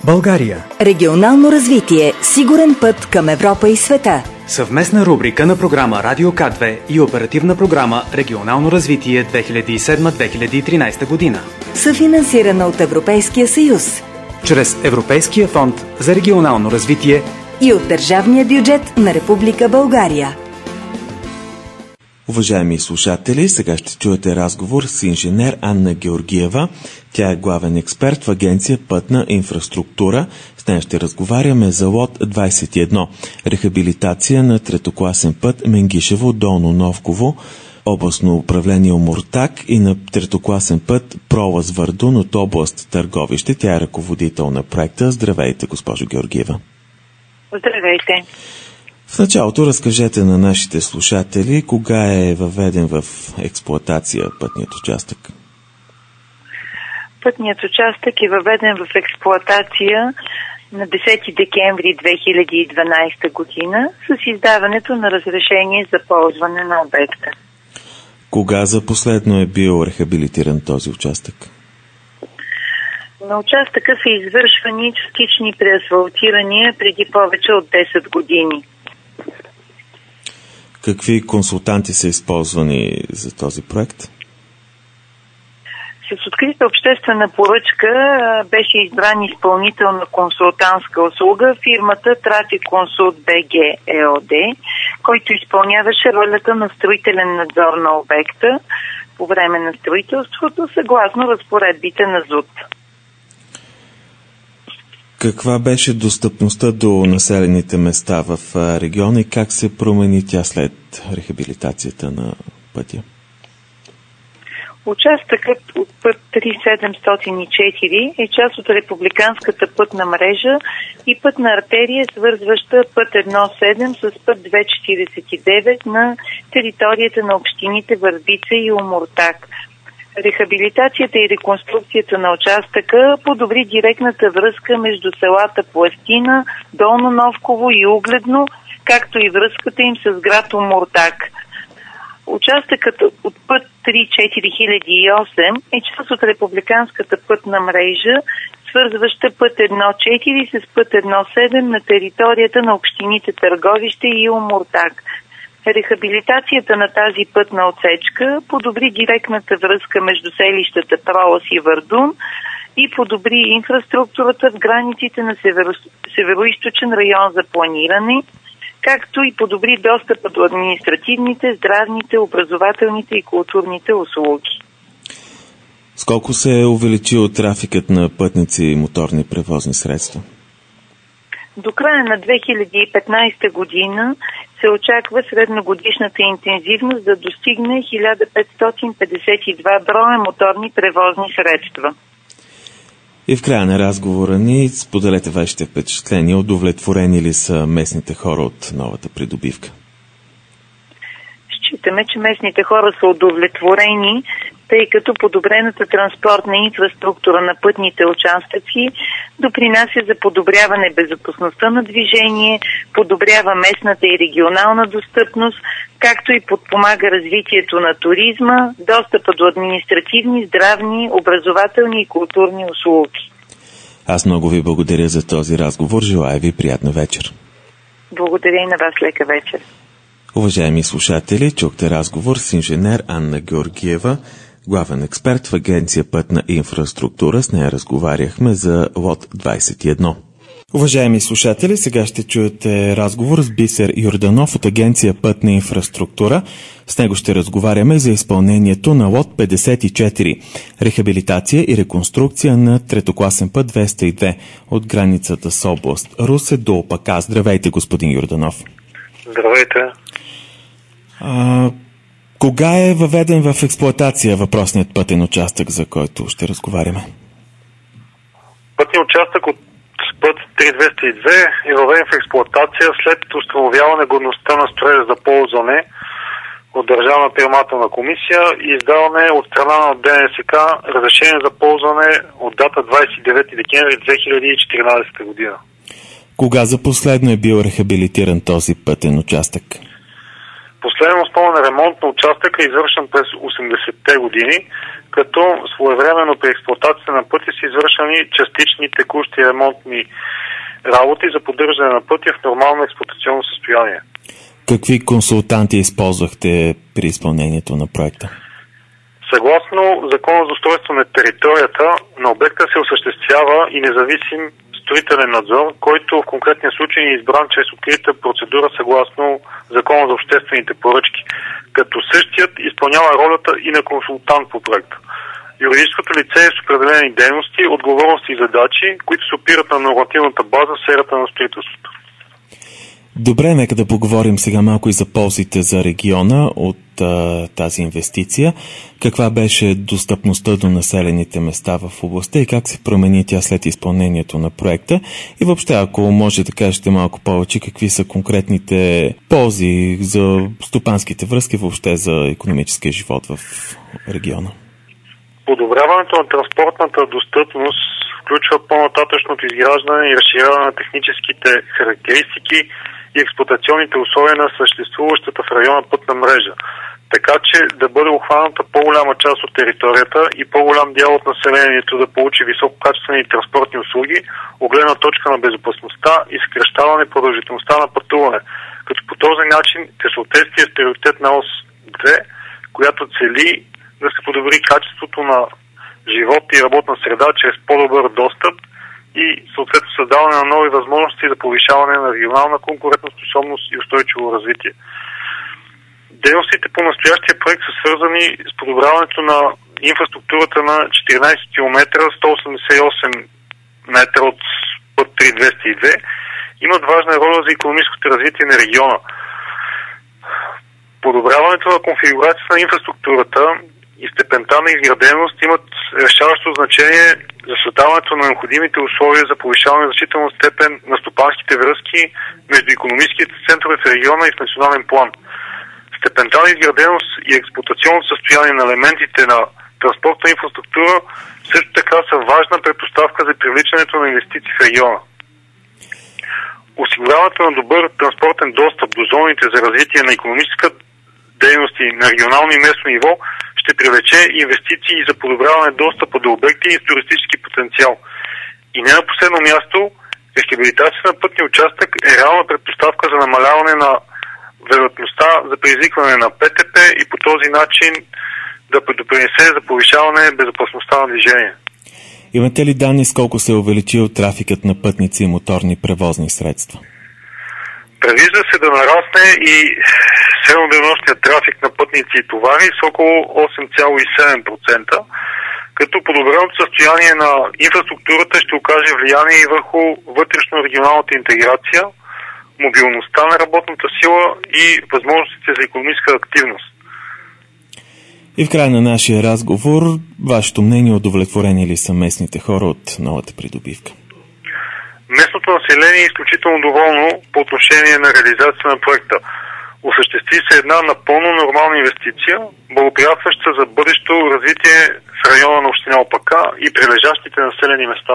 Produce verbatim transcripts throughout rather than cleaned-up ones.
България. Регионално развитие. Сигурен път към Европа и света. Съвместна рубрика на програма Радио К две и оперативна програма Регионално развитие две хиляди и седма - две хиляди и тринадесета година. Съфинансирана от Европейския съюз. Чрез Европейския фонд за регионално развитие и от държавния бюджет на Република България. Уважаеми слушатели, сега ще чуете разговор с инженер Анна Георгиева. Тя е главен експерт в Агенция Пътна инфраструктура. С нея ще разговаряме за лот двадесет и едно. Рехабилитация на третокласен път Менгишево-Долно Новково, областно управление Омуртаг, и на третокласен път Пролаз-Върдун от област Търговище. Тя е ръководител на проекта. Здравейте, госпожо Георгиева. Здравейте. В началото разкажете на нашите слушатели кога е въведен в експлоатация пътният участък. Пътният участък е въведен в експлоатация на десети декември две хиляди и дванадесета година с издаването на разрешение за ползване на обекта. Кога за последно е бил рехабилитиран този участък? На участъка са извършвани частични преасфалтирания преди повече от десет години. Какви консултанти са използвани за този проект? С открита обществена поръчка беше избран изпълнител на консултантска услуга фирмата Трафик Консулт БГ ЕОД, който изпълняваше ролята на строителен надзор на обекта по време на строителството, съгласно разпоредбите на ЗУТ. Каква беше достъпността до населените места в региона и как се промени тя след рехабилитацията на пътя? Участъкът от път три седемстотин и четири е част от републиканската пътна мрежа и пътна артерия, свързваща път едно седем с път две четиридесет и девет на територията на общините Върбица и Омуртаг. Рехабилитацията и реконструкцията на участъка подобри директната връзка между селата Пластина, Долно Новково и Угледно, както и връзката им с град Омуртаг. Участъкът от път три четири хиляди и осем е част от републиканската пътна мрежа, свързваща път едно четири с път едно седем на територията на общините Търговище и Омуртаг. Рехабилитацията на тази пътна отсечка подобри директната връзка между селищата Пролаз и Върдун и подобри инфраструктурата в границите на северо... североизточен район за планиране, както и подобри достъпа до административните, здравните, образователните и културните услуги. Сколко се е увеличил трафикът на пътници и моторни превозни средства? До края на две хиляди и петнадесета година се очаква средногодишната интензивност да достигне хиляда петстотин петдесет и два броя моторни превозни средства. И в края на разговора ни споделете вашите впечатления. Удовлетворени ли са местните хора от новата придобивка? Считаме, че местните хора са удовлетворени, тъй като подобрената транспортна инфраструктура на пътните участъци допринася за подобряване безопасността на движение, подобрява местната и регионална достъпност, както и подпомага развитието на туризма, достъпа до административни, здравни, образователни и културни услуги. Аз много ви благодаря за този разговор. Желая ви приятна вечер. Благодаря и на вас, лека вечер. Уважаеми слушатели, чухте разговор с инженер Анна Георгиева, главен експерт в Агенция Пътна инфраструктура. С нея разговаряхме за лот двадесет и едно. Уважаеми слушатели, сега ще чуете разговор с Бисер Йорданов от Агенция Пътна инфраструктура. С него ще разговаряме за изпълнението на лот петдесет и четири. Рехабилитация и реконструкция на третокласен път двеста и две от границата с област Русе до Опака. Здравейте, господин Йорданов. Здравейте. А, кога е въведен в експлоатация въпросният пътен участък, за който ще разговаряме? Пътният участък от път три двеста и две е въведен в експлоатация след установяване годността на строежа за ползване от Държавна приемателна комисия и издаване от страна на ДНСК разрешение за ползване от дата двадесет и девети декември две хиляди и четиринадесета година. Кога за последно е бил рехабилитиран този пътен участък? Последен основен ремонт на участъка е извършен през осемдесетте години, като своевременно при експлоатацията на пътя са извършени частични текущи ремонтни работи за поддържане на пътя в нормално експлоатационно състояние. Какви консултанти използвахте при изпълнението на проекта? Съгласно Закона за устройство на територията, на обекта се осъществява и независим строителен надзор, който в конкретния случай е избран чрез открита процедура съгласно Закона за обществените поръчки, като същият изпълнява ролята и на консултант по проекта. Юридическото лице е с определени дейности, отговорности и задачи, които се опират на нормативната база в сферата на строителството. Добре, нека да поговорим сега малко и за ползите за региона от а, тази инвестиция. Каква беше достъпността до населените места в областта и как се промени тя след изпълнението на проекта? И въобще, ако може да кажете малко повече, какви са конкретните ползи за стопанските връзки, въобще за икономическия живот в региона? Подобряването на транспортната достъпност включва по-нататъчното изграждане и разширяване на техническите характеристики и експлоатационните условия на съществуващата в района пътна мрежа, така че да бъде обхваната по-голяма част от територията и по-голям дял от населението да получи висококачествени транспортни услуги, от гледна точка на безопасността и съкращаване продължителността на пътуване, като по този начин в съответствие с приоритет на ос две, която цели да се подобри качеството на живот и работна среда чрез по-добър достъп и съответно създаване на нови възможности за повишаване на регионална конкурентоспособност и устойчиво развитие. Дейностите по настоящия проект са свързани с подобряването на инфраструктурата на четиринайсет километра, сто осемдесет и осем метра от път три двеста и две, имат важна роля за икономическото развитие на региона. Подобряването на конфигурацията на инфраструктурата и степента на изграденост имат решаващо значение за създаването на необходимите условия за повишаване на значителна степен на стопанските връзки между икономическите центрове в региона и в национален план. Степента на изграденост и експлоатационното състояние на елементите на транспортна инфраструктура също така са важна предпоставка за привличането на инвестиции в региона. Осигуряването на добър транспортен достъп до зоните за развитие на икономическа дейности на регионално и местно ниво ще привлече инвестиции за подобряване достъпа до обекти и туристически потенциал. И не на последно място, рехабилитацията на пътния участък е реална предпоставка за намаляване на вероятността за предизвикване на пе те пе и по този начин да допринесе за повишаване безопасността на движение. Имате ли данни с колко се е увеличил трафикът на пътници и моторни превозни средства? Предвижда се да нарасне и средноденонощният трафик на пътници и товари с около осем цяло и седем процента, като подобреното състояние на инфраструктурата ще окаже влияние и върху вътрешно-регионалната интеграция, мобилността на работната сила и възможностите за икономическа активност. И в края на нашия разговор, вашето мнение, удовлетворени ли са местните хора от новата придобивка? Местното население е изключително доволно по отношение на реализация на проекта. Осъществи се една напълно нормална инвестиция, благоприятстваща за бъдещо развитие в района на община Опака и прилежащите населени места.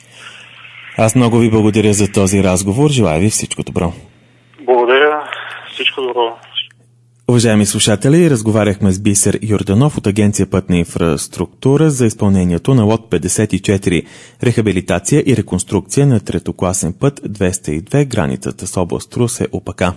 Аз много ви благодаря за този разговор. Желая ви всичко добро. Благодаря. Всичко добро. Уважаеми слушатели, разговаряхме с Бисер Йорданов от Агенция Пътна инфраструктура за изпълнението на лот петдесет и четири – рехабилитация и реконструкция на третокласен път двеста и две, границата с област Русе – Опака.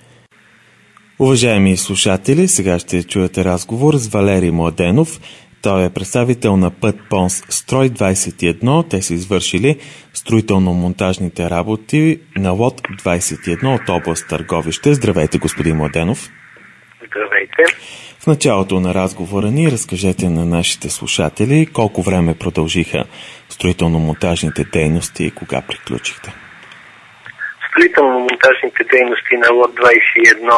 Уважаеми слушатели, сега ще чуете разговор с Валери Младенов. Той е представител на път Понс Строй двайсет и едно. Те са извършили строително-монтажните работи на лот двайсет и едно от област Търговище. Здравейте, господин Младенов. Здравейте. В началото на разговора ни разкажете на нашите слушатели колко време продължиха строително-монтажните дейности и кога приключихте. Строително-монтажните дейности на лот двайсет и едно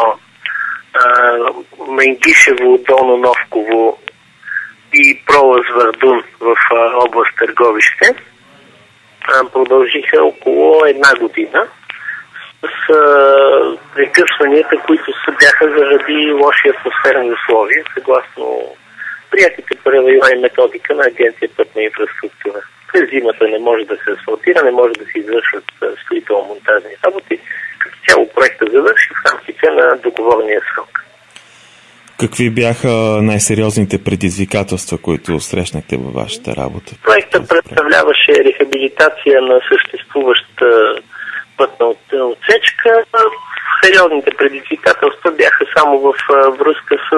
Менгишево, Долно Новково и Пролаз Вардун в а, област Търговище а, продължиха около една година с а, прекъсванията, които са бяха заради лоши атмосферни условия, съгласно приятите правила и методика на Агенция Пътна инфраструктура. През зимата не може да се асфалтира, не може да се извършват строително-монтажни работи. Като цяло проекта завърши в рамките на договорния срок. Какви бяха най-сериозните предизвикателства, които срещнахте във вашата работа? Проектът представляваше рехабилитация на съществуваща пътна отсечка. Сериозните предизвикателства бяха само в връзка с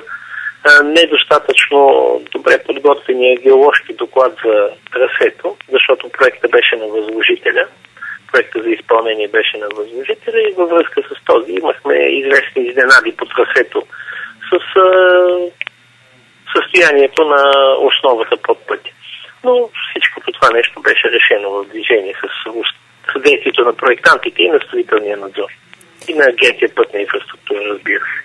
недостатъчно добре подготвения геоложки доклад за трасето, защото проектът беше на възложителя. Проектът за изпълнение беше на възложителя и във връзка с този имахме известни изненади по трасето с а, състоянието на основата под пътя. Но всичкото това нещо беше решено в движение с съдействието на проектантите и на строителния надзор. И на Агенция пътна инфраструктура, разбира се.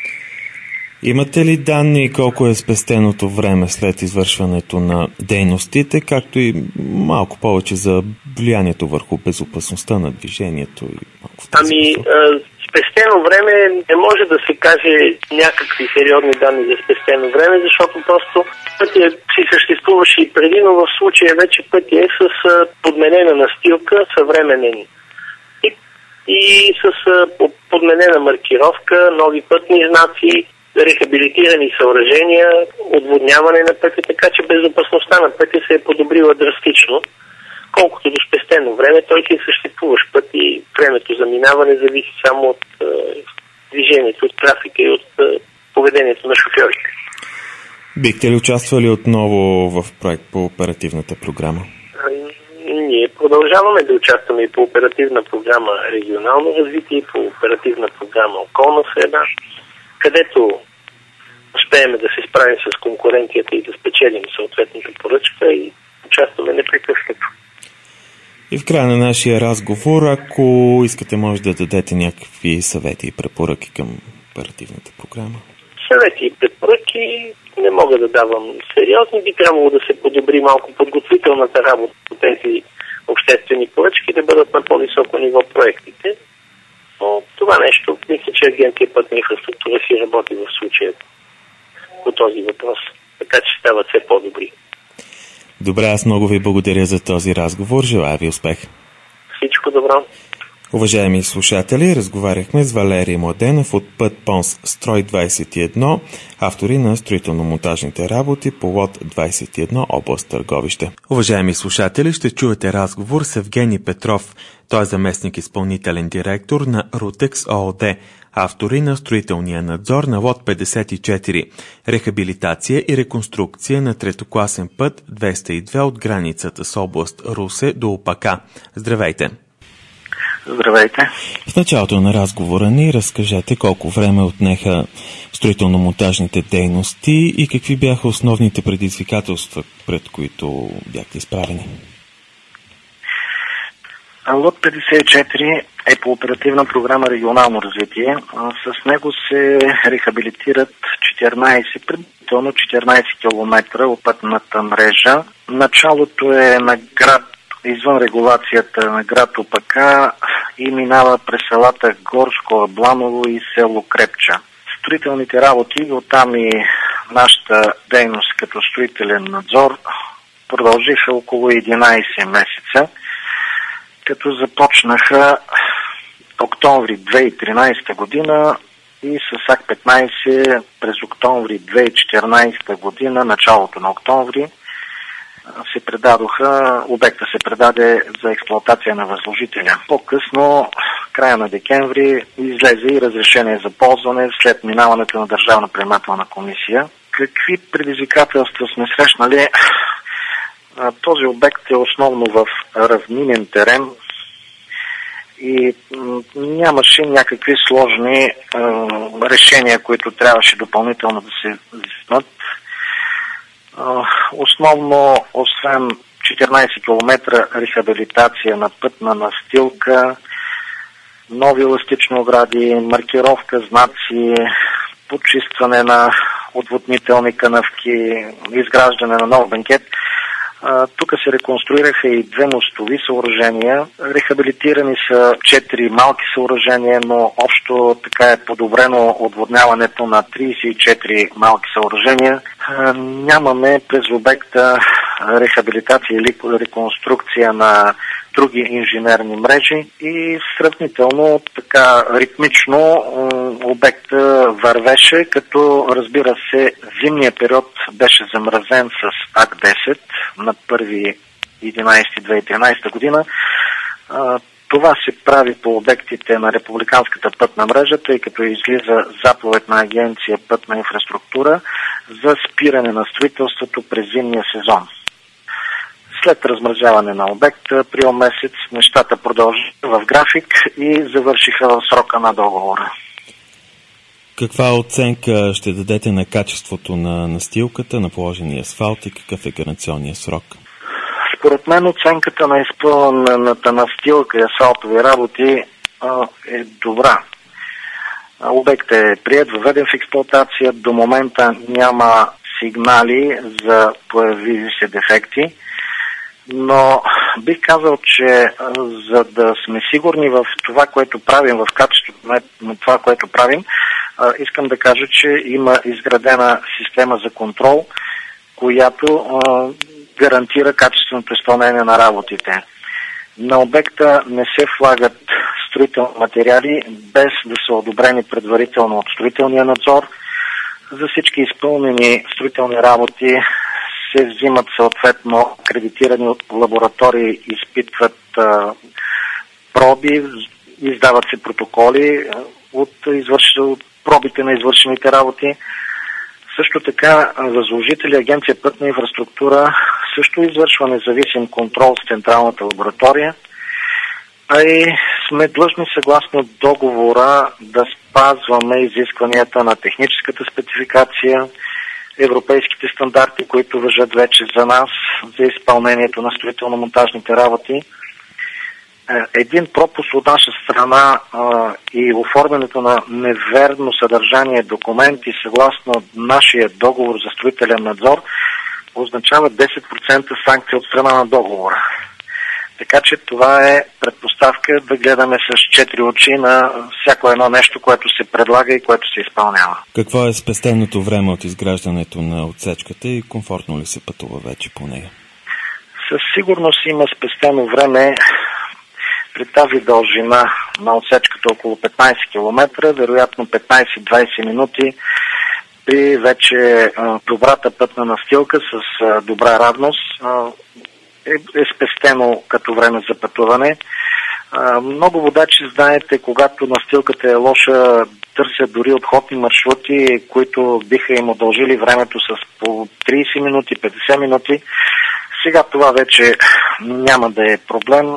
Имате ли данни колко е спестеното време след извършването на дейностите, както и малко повече за влиянието върху безопасността на движението? И малко ами, спестено време не може да се каже някакви сериозни данни за спестено време, защото просто пътя си съществуваше и преди, но в случая вече пътя е с подменена настилка, съвременен тип и с подменена маркировка, нови пътни знаци, рехабилитирани съоръжения, отводняване на пътя, така че безопасността на пътя се е подобрила драстично. Колкото до спестено време, той си е съществуващ път и времето за минаване зависи само от е, движението, от трафика и от е, поведението на шофьорите. Бихте ли участвали отново в проект по оперативната програма? А, ние продължаваме да участваме и по оперативна програма регионално развитие, и по оперативна програма околна среда, където успеем да се справим с конкуренцията и да спечелим съответната поръчка и участваме непрекъснато. И в края на нашия разговор, ако искате, може да дадете някакви съвети и препоръки към оперативната програма. Съвети и препоръки не мога да давам сериозни. Би трябвало да се подобри малко подготвителната работа по тези обществени поръчки, да бъдат на по-високо ниво проектите. Но това нещо, мисля, че Агенция пътна инфраструктура си работи в случая по този въпрос. Така че стават все по-добри. Добре, аз много ви благодаря за този разговор. Желая ви успех. Всичко добро. Уважаеми слушатели, разговаряхме с Валерий Младенов от Път Понс Строй двадесет и едно, автори на строително-монтажните работи по лот двадесет и едно, област Търговище. Уважаеми слушатели, ще чуете разговор с Евгений Петров. Той е заместник изпълнителен директор на Рутекс ООД, автори на строителния надзор на лот петдесет и четири, рехабилитация и реконструкция на третокласен път двеста и две от границата с област Русе до Опака. Здравейте! Здравейте! В началото на разговора ни разкажете колко време отнеха строително-монтажните дейности и какви бяха основните предизвикателства, пред които бяхте изправени. Лот петдесет и четири е по оперативна програма регионално развитие. С него се рехабилитират четиринадесет, предварително четиринадесет километра от пътната мрежа. Началото е на град извън регулацията на град Опака и минава през селата Горско, Абланово и село Крепча. Строителните работи, оттам и нашата дейност като строителен надзор, продължиха около единадесет месеца, като започнаха октомври две хиляди и тринадесета година и с ак петнадесет през октомври две хиляди и четиринадесета година, началото на октомври, се предадоха, обекта се предаде за експлоатация на възложителя. По-късно, края на декември, излезе и разрешение за ползване след минаването на Държавна приемателна комисия. Какви предизвикателства сме срещнали? Този обект е основно в равнинен терен и нямаше някакви сложни решения, които трябваше допълнително да се вземат. Основно, освен четиринадесет километра рехабилитация на пътна настилка, нови еластични огради, маркировка, знаци, почистване на отводнителни канавки, изграждане на нов банкет. Тук се реконструираха и две мостови съоръжения. Рехабилитирани са четири малки съоръжения, но общо така е подобрено отводняването на тридесет и четири малки съоръжения. Нямаме през обекта рехабилитация или реконструкция на други инженерни мрежи и сравнително така ритмично обекта вървеше, като разбира се зимния период беше замразен с ак десет на първи единайсети две хиляди и тринайсета година. Това се прави по обектите на републиканската пътна мрежа, тъй като излиза заповед на Агенция Пътна инфраструктура за спиране на строителството през зимния сезон. След размразяване на обекта, април месец, нещата продължиха в график и завършиха в срока на договора. Каква оценка ще дадете на качеството на настилката, на положения асфалт и какъв е гаранционният срок? Според мен оценката на изпълнената настилка и асфалтови работи а, е добра. Обектът е приет, въведен в експлоатация. До момента няма сигнали за появили се дефекти, но бих казал, че а, за да сме сигурни в това, което правим, в качеството на това, което правим, а, искам да кажа, че има изградена система за контрол, която а, гарантира качественото изпълнение на работите. На обекта не се влагат строителни материали без да са одобрени предварително от строителния надзор. За всички изпълнени строителни работи се взимат съответно акредитирани от лаборатории, изпитват а, проби, издават се протоколи от, извърш... от пробите на извършените работи. Също така възложители Агенция Пътна инфраструктура също извършва независим контрол с централната лаборатория, а и сме длъжни съгласно договора да спазваме изискванията на техническата спецификация, европейските стандарти, които важат вече за нас, за изпълнението на строително-монтажните работи. Един пропуск от наша страна а, и оформянето на неверно съдържание документи съгласно нашия договор за строителен надзор означава десет процента санкция от страна на договора. Така че това е предпоставка да гледаме с четири очи на всяко едно нещо, което се предлага и което се изпълнява. Какво е спестеното време от изграждането на отсечката и комфортно ли се пътува вече по нея? Със сигурност има спестено време. При тази дължина на отсечката около петнайсет километра, вероятно петнайсет-двайсет минути, при вече а, добрата пътна настилка с а, добра равност а, е, е спестено като време за пътуване. А, много водачи, знаете, когато настилката е лоша, търсят дори обходни маршрути, които биха им удължили времето с по трийсет минути, петдесет минути. Сега това вече няма да е проблем.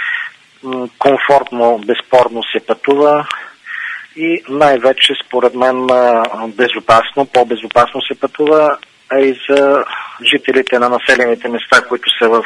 Комфортно, безспорно се пътува и най-вече, според мен, безопасно, по-безопасно се пътува, а и за жителите на населените места, които са в,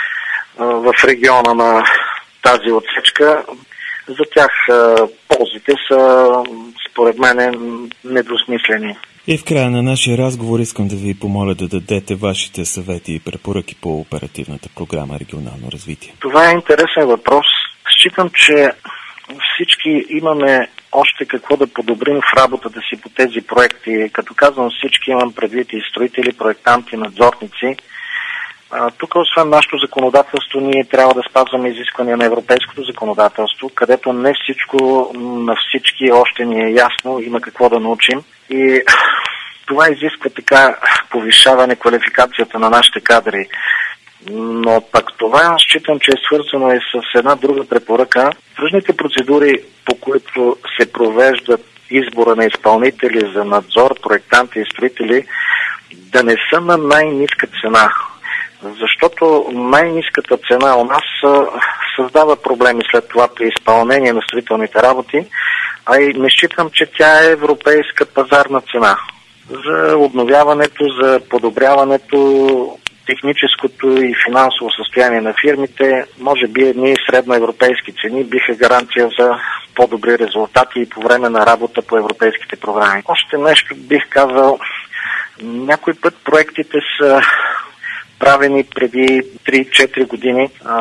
в региона на тази отсечка. За тях ползите са, според мен, недвусмислени. И в края на нашия разговор искам да ви помоля да дадете вашите съвети и препоръки по оперативната програма Регионално развитие. Това е интересен въпрос. Считам, че всички имаме още какво да подобрим в работата си по тези проекти. Като казвам всички, имам предвид и строители, проектанти, надзорници. А, тук, освен нашето законодателство, ние трябва да спазваме изисквания на европейското законодателство, където не всичко на всички още ни е ясно, има какво да научим. И това изисква така повишаване квалификацията на нашите кадри. Но пък това считам, че е свързано и с една друга препоръка. Тръжните процедури, по които се провеждат избора на изпълнители за надзор, проектанти и строители, да не са на най-ниска цена. Защото най-ниската цена у нас създава проблеми след това при изпълнение на строителните работи, а и не считам, че тя е европейска пазарна цена. За обновяването, за подобряването, техническото и финансово състояние на фирмите, може би едни средноевропейски цени биха гаранция за по-добри резултати и по време на работа по европейските програми. Още нещо бих казал, някой път проектите са правени преди три-четири години,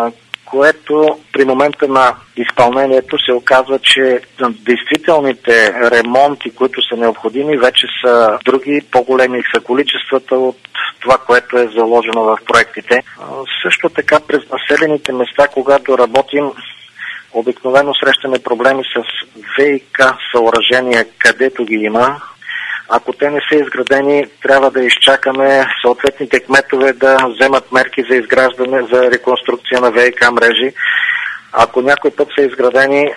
което при момента на изпълнението се оказва, че действителните ремонти, които са необходими, вече са други, по-големи са количествата от това, което е заложено в проектите. Също така през населените места, когато работим, обикновено срещаме проблеми с ВиК съоръжения, където ги има. Ако те не са изградени, трябва да изчакаме съответните кметове да вземат мерки за изграждане, за реконструкция на ВиК мрежи. Ако някой път са изградени,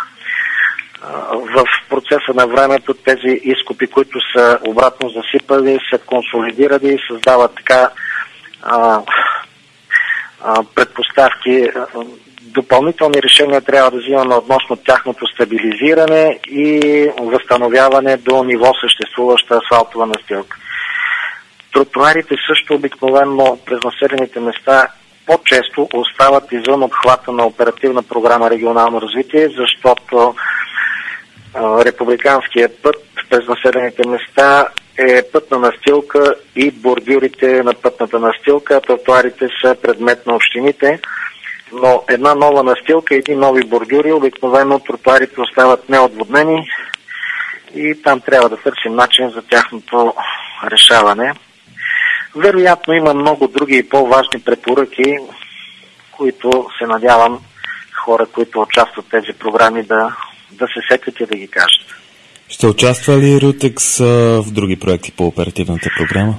в процеса на времето тези изкопи, които са обратно засипали, са консолидирани и създават така а, а, предпоставки. Допълнителни решения трябва да взимаме относно тяхното стабилизиране и възстановяване до ниво съществуваща асфалтова настилка. Тротуарите също обикновено през населените места по-често остават извън обхвата на оперативна програма регионално развитие, защото а, републиканският път през населените места е пътна настилка и бордюрите на пътната настилка, а тротуарите са предмет на общините. Но една нова настилка и един нови бордюри, обикновено тротуарите остават неотводнени и там трябва да търсим начин за тяхното решаване. Вероятно има много други и по-важни препоръки, които се надявам хора, които участват в тези програми, да, да се сетят и да ги кажат. Ще участва ли Рутекс в други проекти по оперативната програма?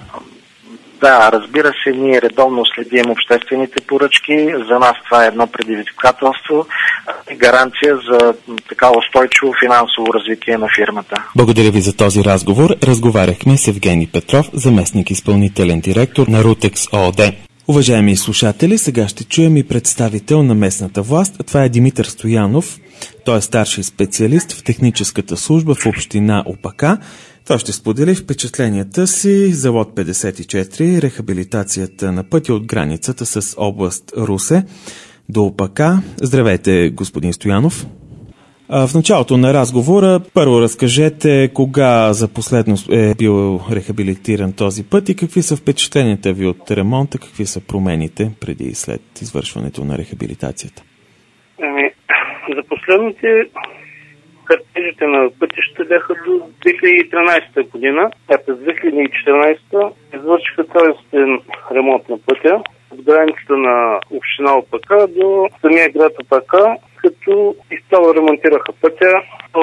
Да, разбира се, ние редовно следим обществените поръчки. За нас това е едно предизвикателство и гаранция за така устойчиво финансово развитие на фирмата. Благодаря ви за този разговор. Разговаряхме с Евгений Петров, заместник изпълнителен директор на Рутекс ООД. Уважаеми слушатели, сега ще чуем и представител на местната власт. Това е Димитър Стоянов. Той е старши специалист в техническата служба в община Опака. Той ще сподели впечатленията си за лот петдесет и четири, рехабилитацията на пътя от границата с област Русе до Опака. Здравейте, господин Стоянов. В началото на разговора първо разкажете кога за последно е бил рехабилитиран този път и какви са впечатленията ви от ремонта, какви са промените преди и след извършването на рехабилитацията? Ами, за последните картежите на пътища бяха до две хиляди и тринадесета година, а през две хиляди и четиринадесета извършиха цялостен ремонт на пътя от границата на община Опака до самия град Опака, като изцяло ремонтираха пътя,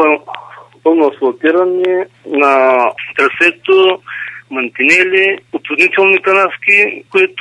пълно асфалтиране на трасето, мантинели, отводнителни канавки, което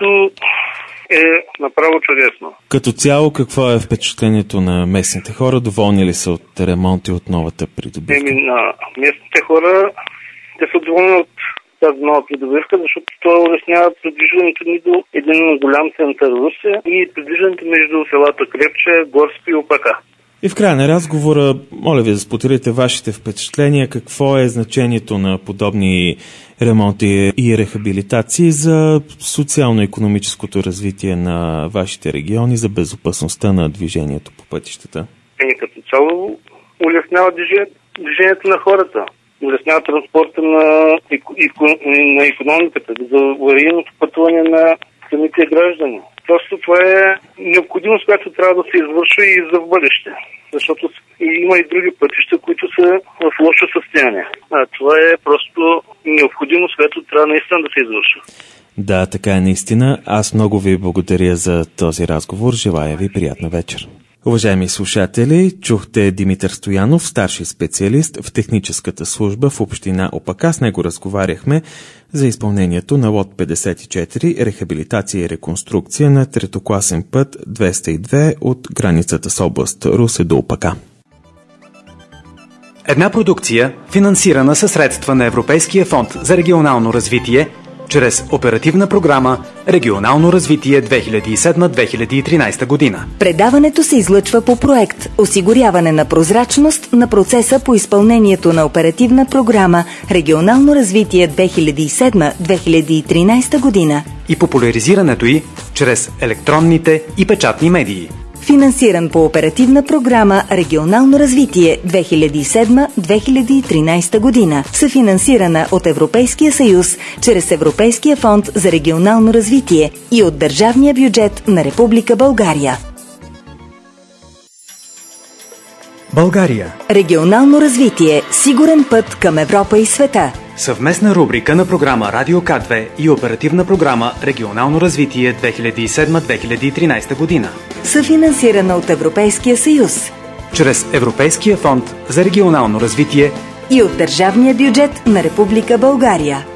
е направо чудесно. Като цяло, какво е впечатлението на местните хора? Доволни ли са от ремонт и от новата придобивка? Еми, на местните хора, те са доволни от тази нова придобивка, защото това улеснява придвижването ни до един голям център Русе и придвижването между селата Крепче, Горски и Опака. И в края на разговора, моля ви да споделите вашите впечатления, какво е значението на подобни ремонти и рехабилитации за социално-икономическото развитие на вашите региони, за безопасността на движението по пътищата? И като цяло улеснява движението на хората, улеснява транспорта на, на икономиката, за аварийното пътуване на самите граждани. Просто това е необходимост, която трябва да се извършва и за в бъдеще. Защото има и други пътища, които са в лошо състояние. А това е просто необходимост, която трябва наистина да се извършва. Да, така е наистина. Аз много ви благодаря за този разговор. Желая ви приятна вечер. Уважаеми слушатели, чухте Димитър Стоянов, старши специалист в техническата служба в община Опака. С него разговаряхме за изпълнението на лот петдесет и четири, рехабилитация и реконструкция на третокласен път двеста и две от границата с област Русе до Опака. Една продукция, финансирана със средства на Европейския фонд за регионално развитие, чрез оперативна програма Регионално развитие две хиляди и седма - две хиляди и тринадесета година. Предаването се излъчва по проект Осигуряване на прозрачност на процеса по изпълнението на оперативна програма Регионално развитие две хиляди и седма - две хиляди и тринадесета година и популяризирането й чрез електронните и печатни медии. Финансиран по оперативна програма Регионално развитие две хиляди и седма - две хиляди и тринадесета година, съфинансирана от Европейския съюз чрез Европейския фонд за регионално развитие и от държавния бюджет на Република България. България. Регионално развитие. Сигурен път към Европа и света. Съвместна рубрика на програма Радио К две и оперативна програма Регионално развитие две хиляди и седма - две хиляди и тринадесета година. Съфинансирана от Европейския съюз. Чрез Европейския фонд за регионално развитие и от държавния бюджет на Република България.